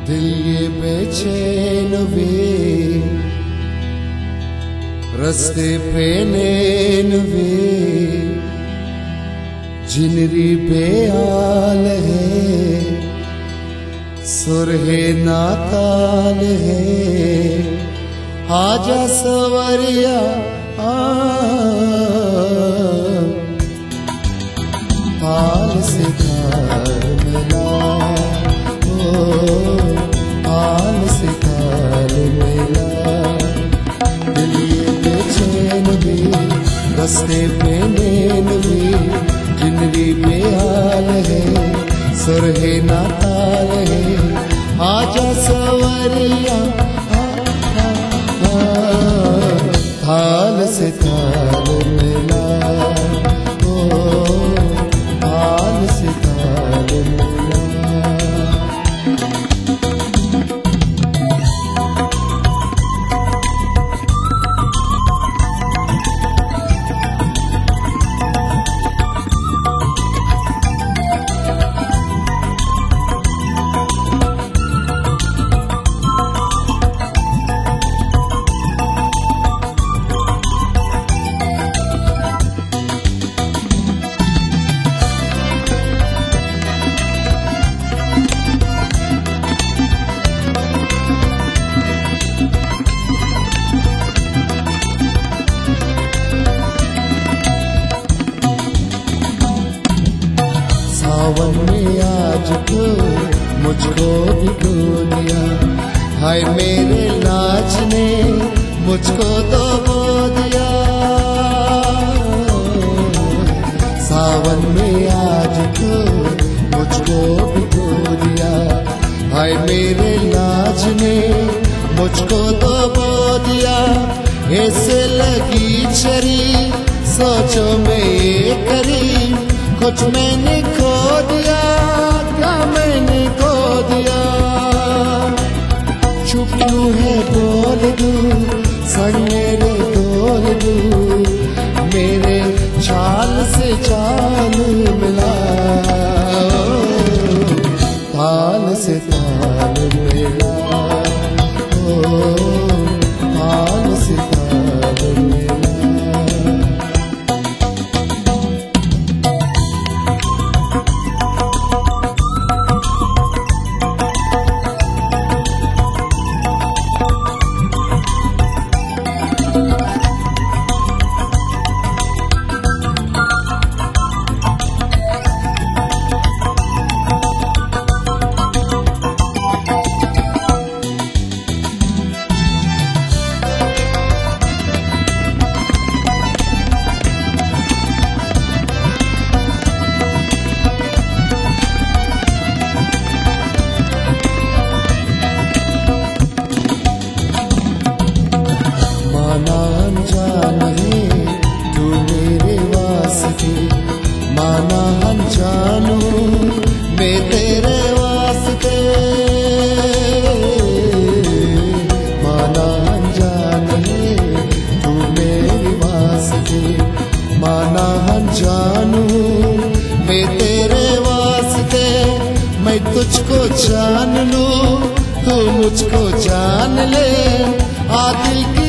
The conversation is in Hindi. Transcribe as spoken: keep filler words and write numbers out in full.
दिल ये बेचैन वे रस्ते पे नैन वे जिनरी बेहाल है सुरहे नाताल है आजा सवरिया आ हाल से तार मिला ओ हाल से तार मिला दिल ये बेचैन भी रस्ते पे नैन भी जिंदगी बेहाल है सुरहे नाताल है आजा सवरिया हाल से ताल मिला ओ हाल से ताल मिला। सावन में आज तो मुझको भिगो दिया हाय मेरे लाज ने मुझको तो खो दिया सावन में आज तो मुझको भिगो दिया हाय मेरे लाज ने मुझको तो खो दिया ऐसे लगी चरी सोचो में ये करी कुछ मैंने खो दिया क्या मैंने खो दिया चुप यूं है बोल दूं संग मेरे डोल दूं मेरे चाल से चाल मिला ताल से ताल मिला ओ ताल से ताल मिला। माना अनजान है तू मेरे वास्ते माना अनजानू मैं तेरे वास्ते माना अनजान है तू मेरे वास्ते माना अनजानू मैं तेरे वास्ते मैं तुझको जान लूं तू मुझको जान ले आ दिल की